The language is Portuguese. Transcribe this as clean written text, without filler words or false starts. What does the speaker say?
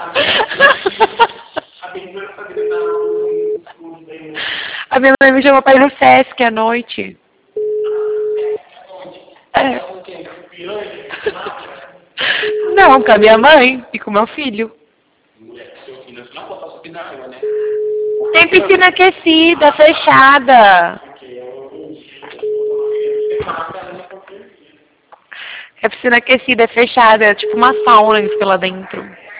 A minha mãe me chamou pra ir no Sesc à noite. É. Não, com a minha mãe e com o meu filho. Tem piscina aquecida, fechada. É piscina aquecida, é fechada, é tipo uma sauna que fica lá dentro.